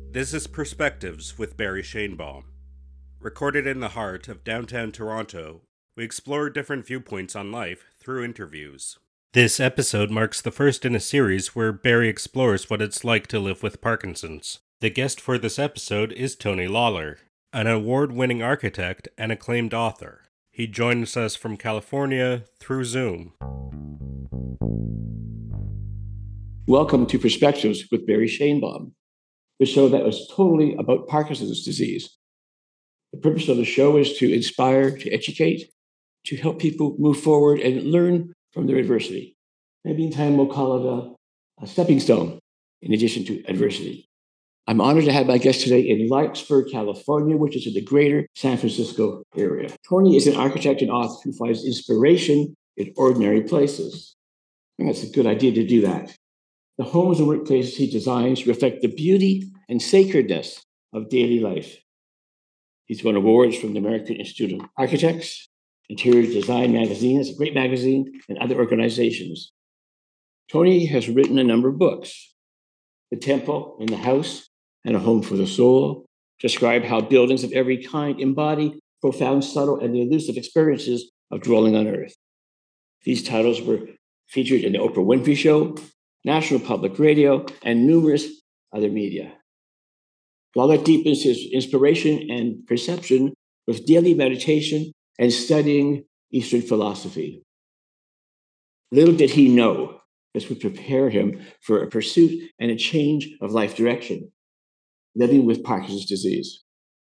This is Perspectives with Barry Shanebaum. Recorded in the heart of downtown Toronto, we explore different viewpoints on life through interviews. This episode marks the first in a series where Barry explores what it's like to live with Parkinson's. The guest for this episode is Tony Lawler, an award-winning architect and acclaimed author. He joins us from California through Zoom. Welcome to Perspectives with Barry Shanebaum, the show that was totally about Parkinson's disease. The purpose of the show is to inspire, to educate, to help people move forward and learn from their adversity. Maybe in time we'll call it a stepping stone in addition to adversity. I'm honored to have my guest today in Larkspur, California, which is in the greater San Francisco area. Tony is an architect and author who finds inspiration in ordinary places. I think that's a good idea to do that. The homes and workplaces he designs reflect the beauty and sacredness of daily life. He's won awards from the American Institute of Architects, Interior Design Magazine, it's a great magazine, and other organizations. Tony has written a number of books. The Temple in the House and A Home for the Soul describe how buildings of every kind embody profound, subtle, and elusive experiences of dwelling on Earth. These titles were featured in the Oprah Winfrey Show, National Public Radio, and numerous other media. Lawler deepens his inspiration and perception with daily meditation and studying Eastern philosophy. Little did he know this would prepare him for a pursuit and a change of life direction, living with Parkinson's disease.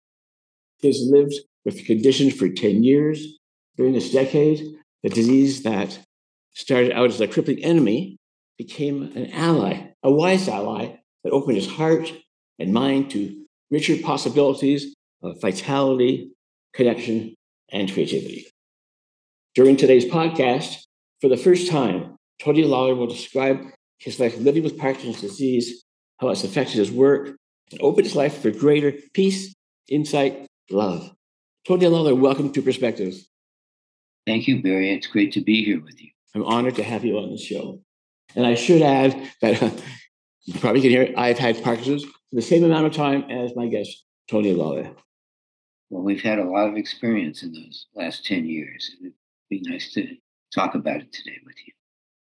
He has lived with the condition for 10 years. During this decade, the disease that started out as a crippling enemy became an ally, a wise ally that opened his heart and mind to richer possibilities of vitality, connection, and creativity. During today's podcast, for the first time, Tony Lawler will describe his life living with Parkinson's disease, how it's affected his work, and opened his life for greater peace, insight, love. Tony Lawler, welcome to Perspectives. Thank you, Barry. It's great to be here with you. I'm honored to have you on the show. And I should add that you probably can hear it, I've had Parkinson's for the same amount of time as my guest, Tony Lawler. Well, we've had a lot of experience in those last 10 years. It'd be nice to talk about it today with you.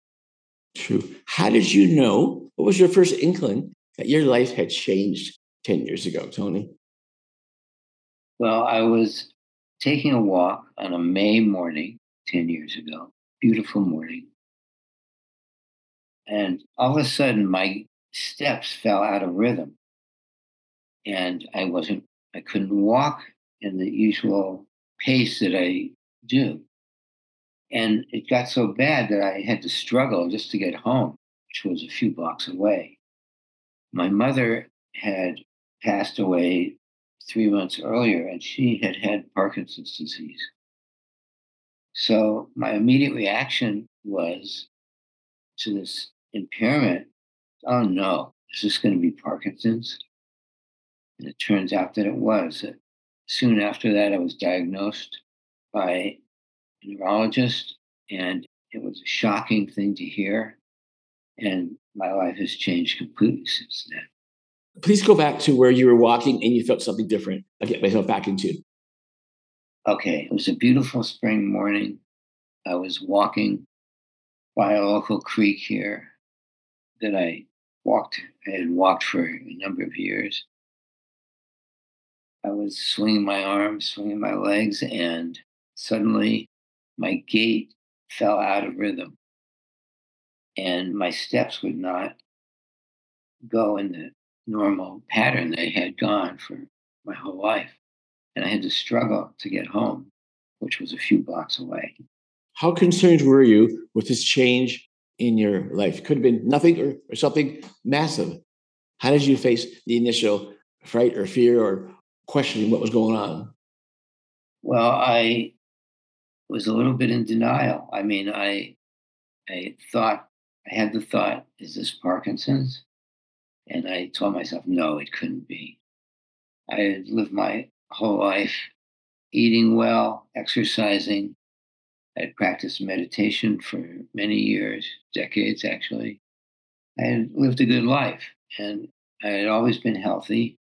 True. How did you know? What was your first inkling that your life had changed 10 years ago, Tony? Well, I was taking a walk on a May morning 10 years ago, beautiful morning. And all of a sudden, my steps fell out of rhythm. And I couldn't walk in the usual pace that I do. And it got so bad that I had to struggle just to get home, which was a few blocks away. My mother had passed away 3 months earlier, and she had had Parkinson's disease. So my immediate reaction was to this impairment. Oh no, is this going to be Parkinson's? And it turns out that it was. Soon after that, I was diagnosed by a neurologist, and it was a shocking thing to hear. And my life has changed completely since then. Please go back to where you were walking and you felt something different. I'll get myself back into. Okay, it was a beautiful spring morning. I was walking by a local creek here that I had walked for a number of years. I was swinging my arms, swinging my legs, and suddenly my gait fell out of rhythm. And my steps would not go in the normal pattern they had gone for my whole life. And I had to struggle to get home, which was a few blocks away. How concerned were you with this change in your life? Could have been nothing or something massive. How did you face the initial fright or fear or questioning what was going on? Well, I was a little bit in denial. I mean, I had the thought, is this Parkinson's? And I told myself, no, it couldn't be. I had lived my whole life eating well, exercising. I had practiced meditation for many years, decades actually. I had lived a good life, and I had always been healthy.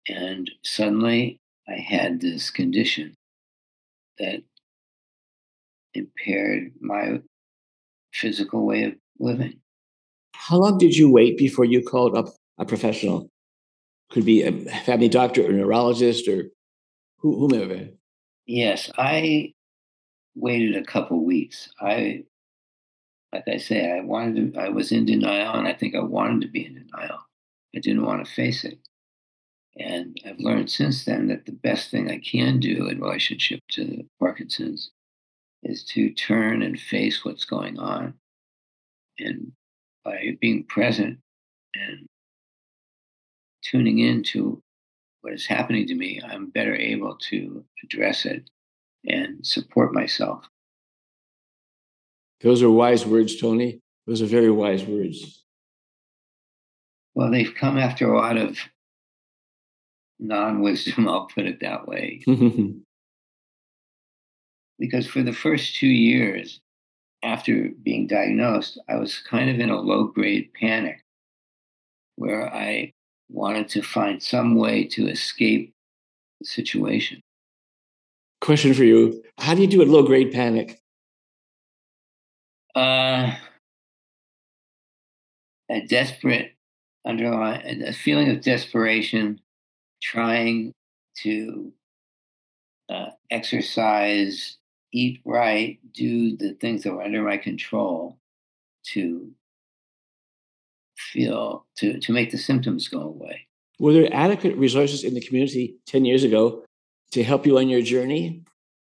And suddenly I had this condition that impaired my physical way of living. How long did you wait before you called up a professional? Could be a family doctor or neurologist or whomever. Yes, I waited a couple weeks. Like I say, I was in denial, and I think I wanted to be in denial. I didn't want to face it. And I've learned since then that the best thing I can do in relationship to Parkinson's is to turn and face what's going on. And by being present and tuning into what is happening to me, I'm better able to address it and support myself. Those are wise words, Tony. Those are very wise words. Well, they've come after a lot of non wisdom, I'll put it that way. Because for the first 2 years after being diagnosed, I was kind of in a low grade panic where I wanted to find some way to escape the situation. Question for you. How do you do a low grade panic? A desperate underlying, a feeling of desperation, trying to exercise, eat right, do the things that were under my control to to make the symptoms go away. Were there adequate resources in the community 10 years ago to help you on your journey?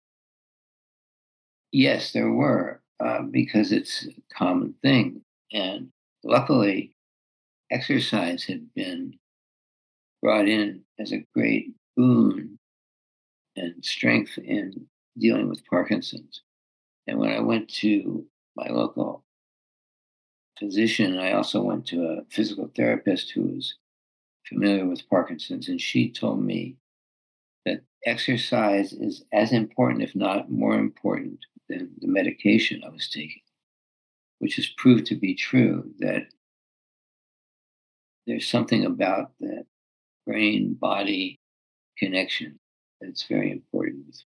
Yes, there were, because it's a common thing. And luckily, exercise had been brought in as a great boon and strength in dealing with Parkinson's. And when I went to my local physician, I also went to a physical therapist who was familiar with Parkinson's, and she told me that exercise is as important, if not more important, than the medication I was taking, which has proved to be true, that there's something about that brain body connection that's very important.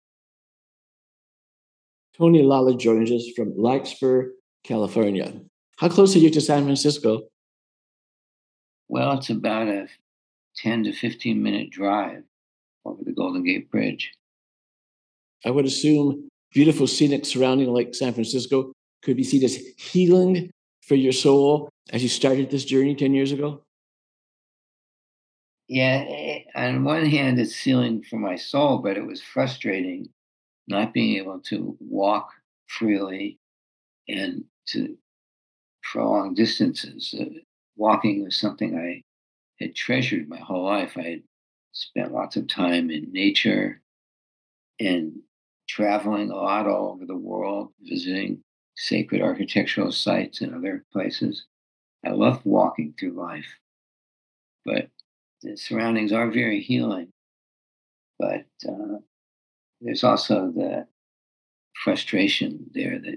Tony Lala joins us from Larkspur, California. How close are you to San Francisco? Well, it's about a 10 to 15-minute drive over the Golden Gate Bridge. I would assume beautiful scenic surrounding like San Francisco could be seen as healing for your soul as you started this journey 10 years ago. Yeah, on one hand, it's healing for my soul, but it was frustrating not being able to walk freely and to for long distances. Walking was something I had treasured my whole life. I had spent lots of time in nature and traveling a lot all over the world, visiting sacred architectural sites and other places. I loved walking through life, but the surroundings are very healing. But there's also the frustration there that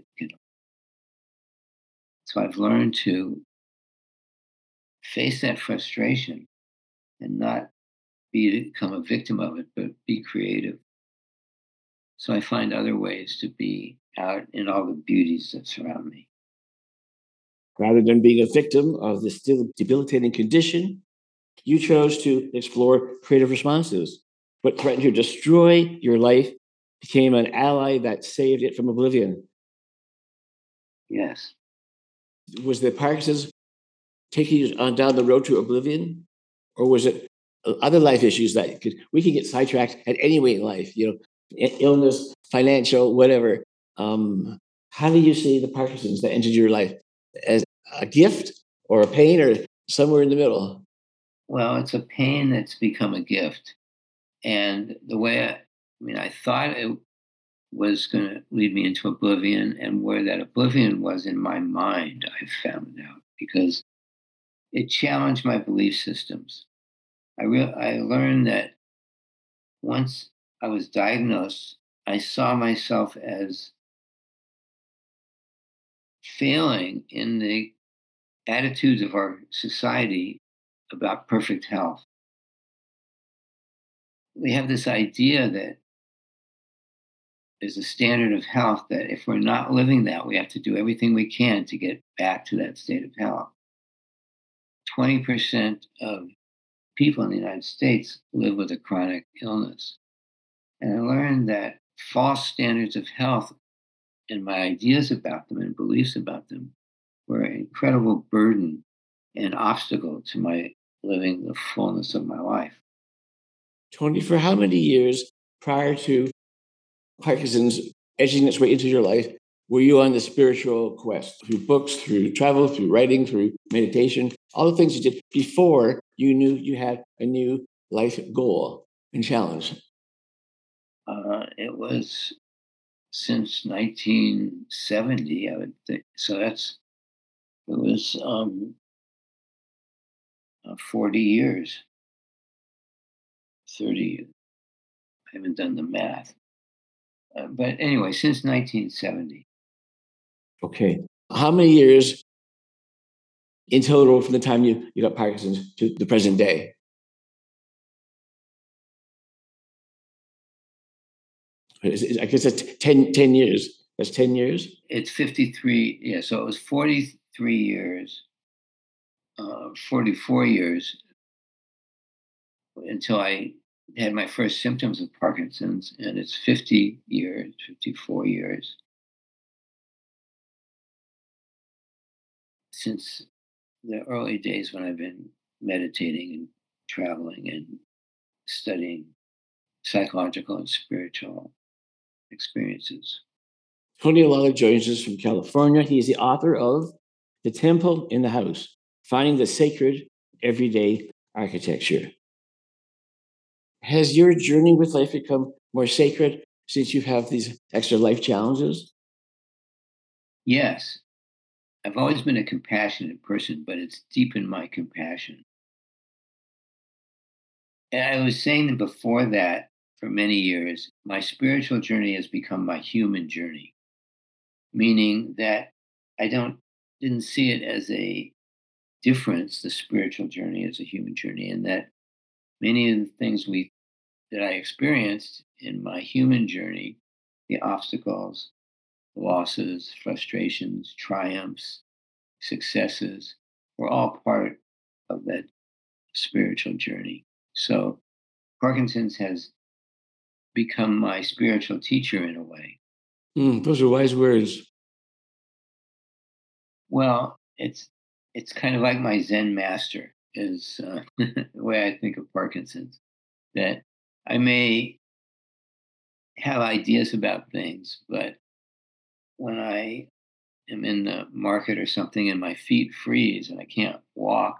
so I've learned to face that frustration and not become a victim of it, but be creative. So I find other ways to be out in all the beauties that surround me. Rather than being a victim of this still debilitating condition, you chose to explore creative responses. What threatened to destroy your life became an ally that saved it from oblivion. Yes. Was the Parkinson's taking you on down the road to oblivion, or was it other life issues that we could get sidetracked at any way in life? You know, illness, financial, whatever. How do you see the Parkinson's that entered your life as a gift or a pain or somewhere in the middle? Well, it's a pain that's become a gift. And the way I thought it was going to lead me into oblivion, and where that oblivion was in my mind, I found out because it challenged my belief systems. I learned that once I was diagnosed, I saw myself as failing in the attitudes of our society about perfect health. we have this idea that there's a standard of health that if we're not living that, we have to do everything we can to get back to that state of health. 20% of people in the United States live with a chronic illness. And I learned that false standards of health and my ideas about them and beliefs about them were an incredible burden and obstacle to my living the fullness of my life. Tony, for how many years prior to Parkinson's edging its way into your life were you on the spiritual quest? Through books, through travel, through writing, through meditation, all the things you did before you knew you had a new life goal and challenge? It was since 1970, I would think. So it was 40 years, 30, I haven't done the math. But anyway, since 1970. Okay. How many years in total from the time you got Parkinson's to the present day? I guess that's 10 years. That's 10 years? It's 53. Yeah, so it was 43 years, 44 years until I had my first symptoms of Parkinson's, and it's 50 years, 54 years since the early days when I've been meditating and traveling and studying psychological and spiritual experiences. Tony Allala joins us from California. He is the author of The Temple in the House, Finding the Sacred Everyday Architecture. Has your journey with life become more sacred since you have these extra life challenges? Yes. I've always been a compassionate person, but it's deepened my compassion. And I was saying that before that, for many years, my spiritual journey has become my human journey, meaning that I didn't see it as a difference, the spiritual journey as a human journey, and that many of the things that I experienced in my human journey, the obstacles, losses, frustrations, triumphs, successes, were all part of that spiritual journey. So Parkinson's has become my spiritual teacher in a way. Those are wise words. Well, it's kind of like my Zen master is the way I think of Parkinson's. That I may have ideas about things, but when I am in the market or something and my feet freeze and I can't walk,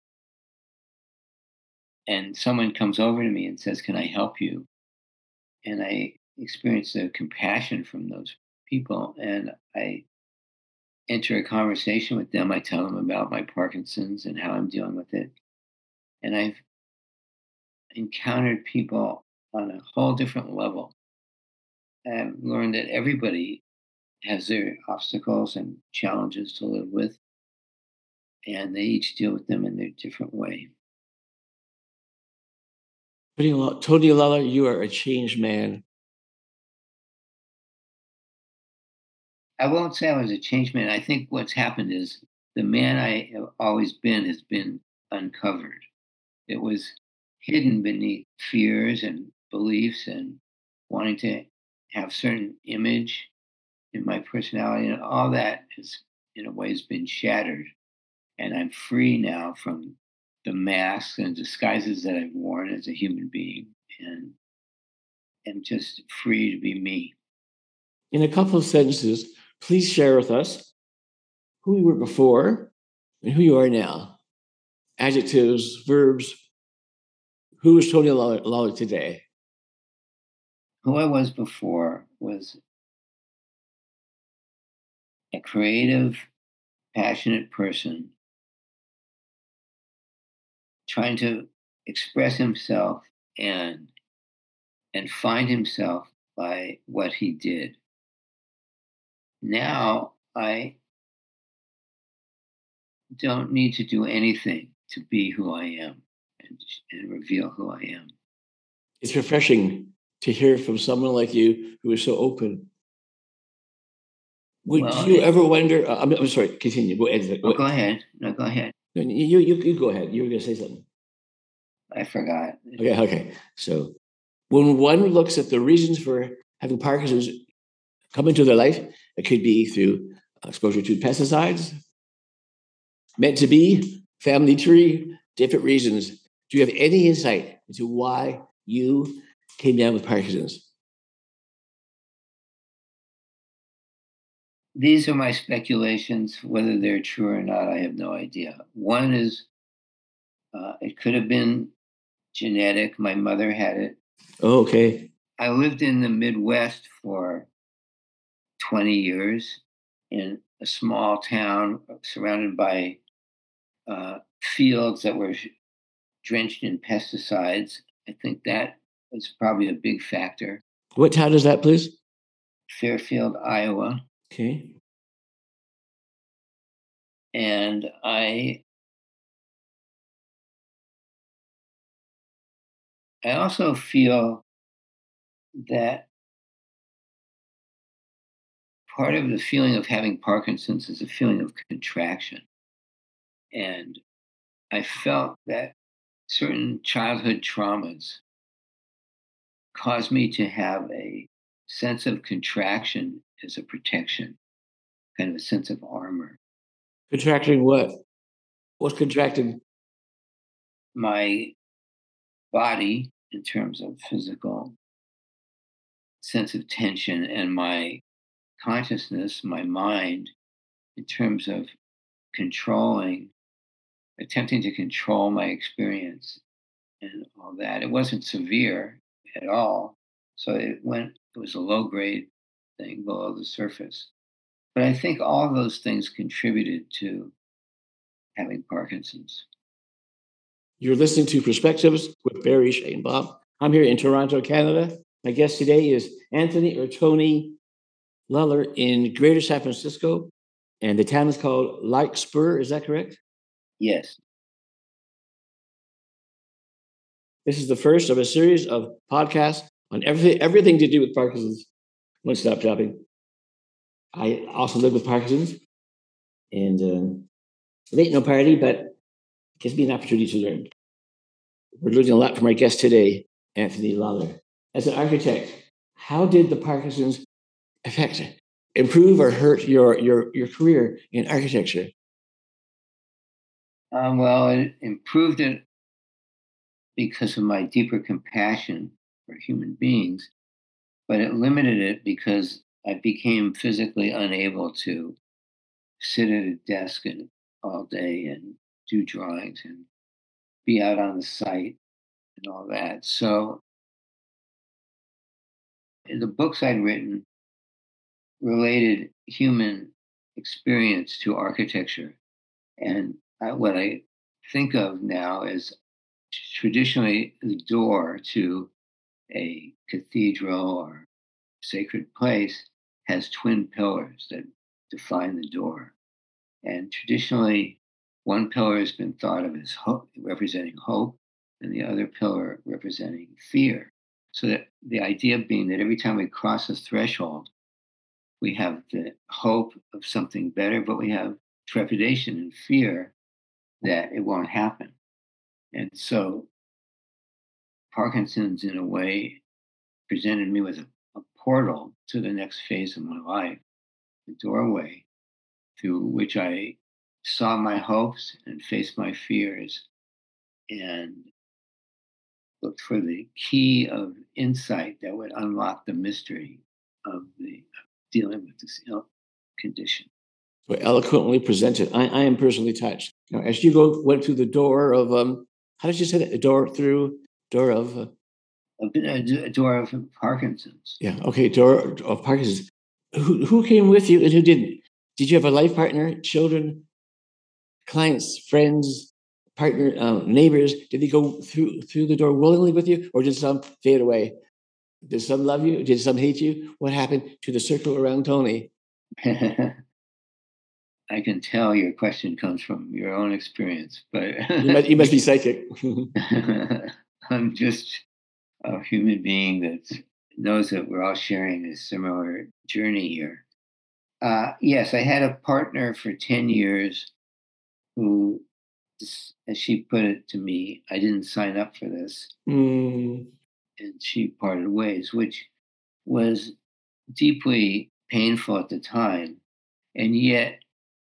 and someone comes over to me and says, "Can I help you?" and I experience the compassion from those people, and I enter a conversation with them. I tell them about my Parkinson's and how I'm dealing with it. And I've encountered people on a whole different level. I've learned that everybody has their obstacles and challenges to live with, and they each deal with them in their different way. Tony Allala, you are a changed man. I won't say I was a changed man. I think what's happened is the man I have always been has been uncovered. It was hidden beneath fears and beliefs and wanting to have certain image in my personality, and all that has in a way has been shattered, and I'm free now from the masks and disguises that I've worn as a human being, and am just free to be me. In a couple of sentences, please share with us who you were before and who you are now. Adjectives, verbs. Who is Tony Allala today? Who I was before was a creative, passionate person trying to express himself and find himself by what he did. Now I don't need to do anything to be who I am and reveal who I am. It's refreshing to hear from someone like you who is so open. Would you ever wonder? I'm sorry. Continue. Go ahead. Go ahead. No, go ahead. You go ahead. You were going to say something. I forgot. Okay. So, when one looks at the reasons for having Parkinson's come into their life, it could be through exposure to pesticides, meant to be, family tree, different reasons. Do you have any insight into why you came down with Parkinson's? These are my speculations. Whether they're true or not, I have no idea. One is it could have been genetic. My mother had it. Oh, okay. I lived in the Midwest for 20 years in a small town surrounded by fields that were drenched in pesticides. I think that was probably a big factor. What town is that, please? Fairfield, Iowa. Okay. And I also feel that part of the feeling of having Parkinson's is a feeling of contraction. And I felt that certain childhood traumas caused me to have a sense of contraction as a protection, kind of a sense of armor. Contracting what? What's contracting? My body, in terms of physical sense of tension, and my consciousness, my mind, in terms of attempting to control my experience and all that. It wasn't severe at all. So it was a low grade thing below the surface. But I think all of those things contributed to having Parkinson's. You're listening to Perspectives with Barry Shanebaum. I'm here in Toronto, Canada. My guest today is Anthony or Tony Lawler in Greater San Francisco. And the town is called Larkspur. Is that correct? Yes. This is the first of a series of podcasts on everything to do with Parkinson's. One stop shopping. I also live with Parkinson's. And it ain't no party, but it gives me an opportunity to learn. We're learning a lot from our guest today, Anthony Lawler. As an architect, how did the Parkinson's effect improve or hurt your career in architecture? Well, it improved it because of my deeper compassion for human beings, but it limited it because I became physically unable to sit at a desk all day and do drawings and be out on the site and all that. So the books I'd written related human experience to architecture. And what I think of now is traditionally the door to a cathedral or sacred place has twin pillars that define the door. And traditionally, one pillar has been thought of as hope, representing hope, and the other pillar representing fear. So that the idea being that every time we cross a threshold, we have the hope of something better, but we have trepidation and fear that it won't happen. And so Parkinson's, in a way, presented me with a portal to the next phase of my life, the doorway through which I saw my hopes and faced my fears and looked for the key of insight that would unlock the mystery of dealing with this ill condition. So eloquently presented. I am personally touched. Now, as you went through the door of, how did you say that? A door of a door of Parkinson's. Yeah. Okay. Door of Parkinson's. Who came with you and who didn't? Did you have a life partner, children, clients, friends, partner, neighbors? Did they go through the door willingly with you, or did some fade away? Did some love you? Did some hate you? What happened to the circle around Tony? I can tell your question comes from your own experience, but you must be psychic. I'm just a human being that knows that we're all sharing a similar journey here. Yes, I had a partner for 10 years who, as she put it to me, I didn't sign up for this. Mm. And she parted ways, which was deeply painful at the time. And yet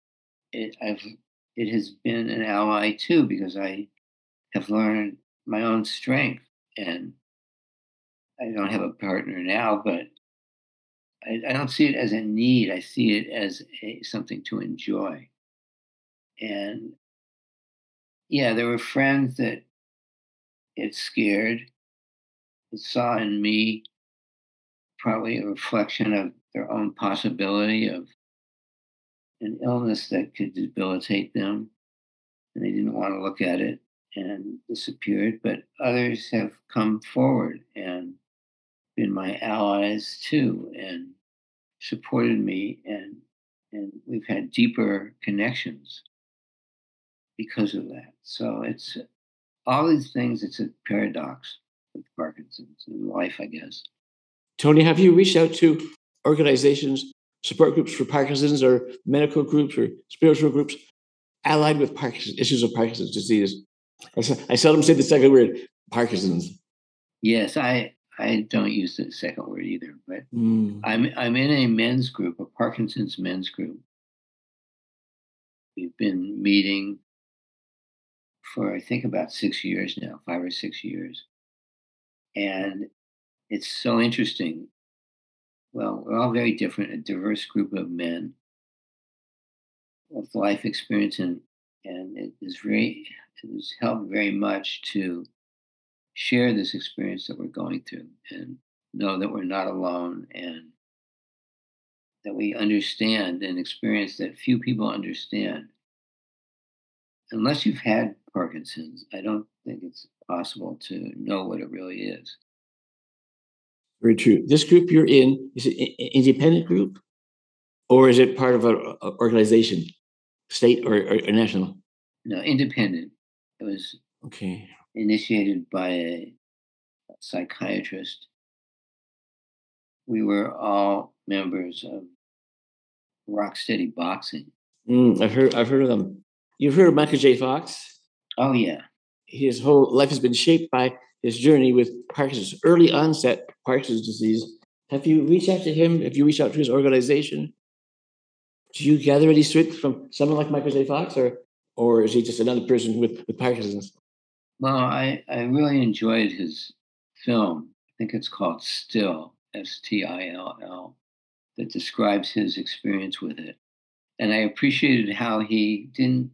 it has been an ally too, because I have learned my own strength. And I don't have a partner now, but I don't see it as a need. I see it as something to enjoy. And yeah, there were friends that it scared. It saw in me probably a reflection of their own possibility of an illness that could debilitate them. And they didn't want to look at it and disappeared. But others have come forward and been my allies too and supported me. And we've had deeper connections because of that. So it's all these things, it's a paradox with Parkinson's in life, I guess. Tony, have you reached out to organizations, support groups for Parkinson's, or medical groups or spiritual groups allied with Parkinson's, issues of Parkinson's disease? I seldom say the second word, Parkinson's. Yes, I don't use the second word either, but I'm in a men's group, a Parkinson's men's group. We've been meeting for I think about 6 years now, 5 or 6 years. And it's so interesting. Well, we're all very different, a diverse group of men with life experience, and it has helped very much to share this experience that we're going through and know that we're not alone, and that we understand an experience that few people understand. Unless you've had Parkinson's, I don't think it's possible to know what it really is. Very true. This group you're in, is it an independent group, or is it part of an organization, state or national? No, independent. It was Okay. initiated by a psychiatrist. We were all members of Rocksteady Boxing. I've heard of them. You've heard of Michael J. Fox? Oh yeah. His whole life has been shaped by his journey with Parkinson's, early onset Parkinson's disease. Have you reached out to him? Have you reached out to his organization? Do you gather any strength from someone like Michael J. Fox, or is he just another person with Parkinson's? Well, I really enjoyed his film. I think it's called Still, Still, that describes his experience with it. And I appreciated how he didn't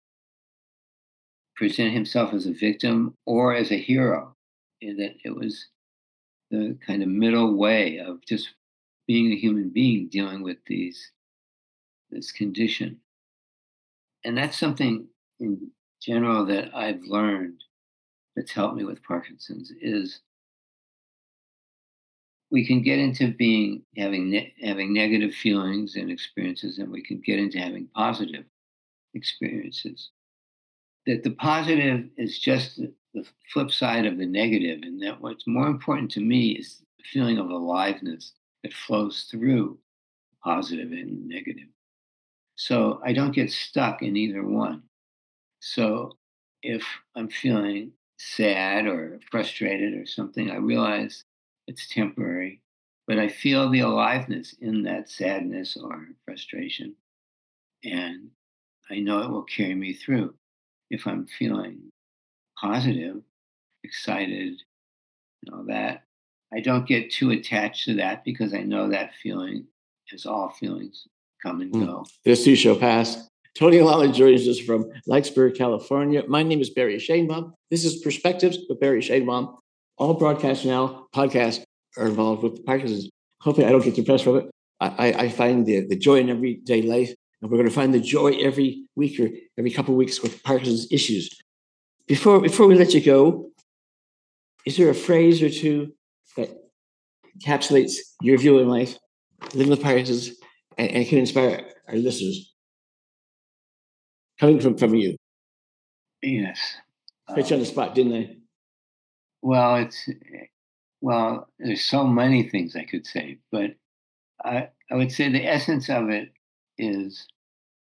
present himself as a victim or as a hero, in that it was the kind of middle way of just being a human being dealing with this condition. And that's something in general that I've learned that's helped me with Parkinson's is we can get into having negative feelings and experiences, and we can get into having positive experiences. That the positive is just the flip side of the negative, and that what's more important to me is the feeling of aliveness that flows through positive and negative. So I don't get stuck in either one. So if I'm feeling sad or frustrated or something, I realize it's temporary, but I feel the aliveness in that sadness or frustration. And I know it will carry me through. If I'm feeling positive, excited, that, I don't get too attached to that because I know that feeling, as all feelings, come and go. This too shall pass. Tony Lally joins us from Lightsburg, California. My name is Barry Shanebaum. This is Perspectives with Barry Shanebaum. All broadcasts now, podcasts, are involved with Parkinson's. Hopefully I don't get depressed from it. I find the joy in everyday life, and we're going to find the joy every week or every couple of weeks with Parkinson's issues. Before we let you go, is there a phrase or two that encapsulates your view in life, living with Parkinson's, and can inspire our listeners? Coming from you. Yes. Put you on the spot, didn't I? Well, it's Well, there's so many things I could say, but I would say the essence of it is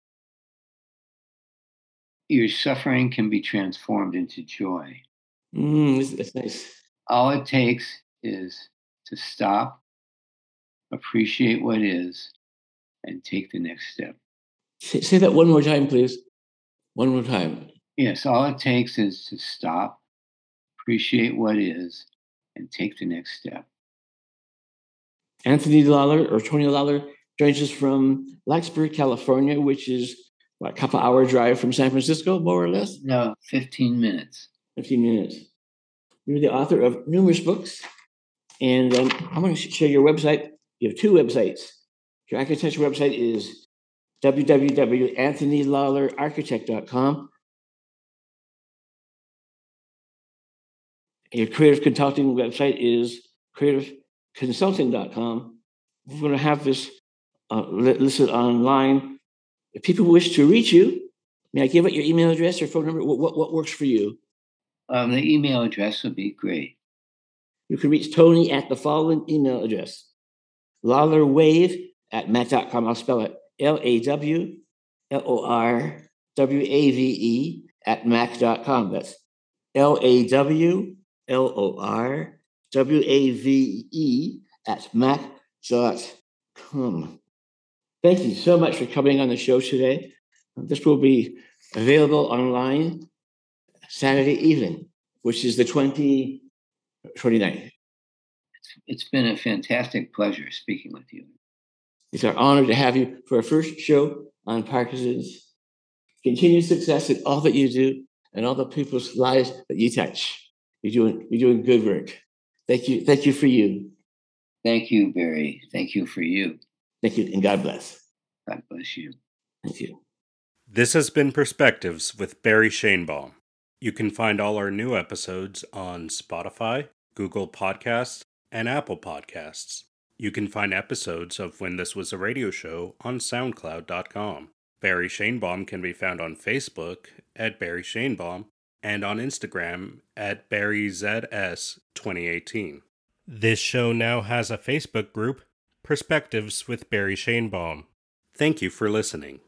your suffering can be transformed into joy. That's nice. All it takes is to stop, appreciate what is, and take the next step. Say that one more time, please. One more time. Yes, all it takes is to stop, appreciate what is, and take the next step. Anthony Lawler, or Tony Lawler, joins us from Blacksburg, California, which is what, a couple hour drive from San Francisco, more or less? No, 15 minutes. 15 minutes. You're the author of numerous books, and I'm going to share your website. You have two websites. Your architecture website is www.anthonylawlerarchitect.com. Your creative consulting website is creativeconsulting.com. We're going to have this listed online. If people wish to reach you, may I give it your email address or phone number? What works for you? The email address would be great. You can reach Tony at the following email address: LawlerWave@mac.com. I'll spell it LAWLORWAVE@mac.com. That's LAWLORWAVE@mac.com. Thank you so much for coming on the show today. This will be available online Saturday evening, which is the 29th. It's been a fantastic pleasure speaking with you. It's our honor to have you for our first show on Parkinson's. Continued success in all that you do and all the people's lives that you touch. You're doing good work. Thank you. Thank you for you. Thank you, Barry. Thank you for you. Thank you, and God bless. God bless you. Thank you. This has been Perspectives with Barry Schoenbaum. You can find all our new episodes on Spotify, Google Podcasts, and Apple Podcasts. You can find episodes of When This Was a Radio Show on SoundCloud.com. Barry Schoenbaum can be found on Facebook at Barry Schoenbaum and on Instagram at BarryZS2018. This show now has a Facebook group, Perspectives with Barry Schoenbaum. Thank you for listening.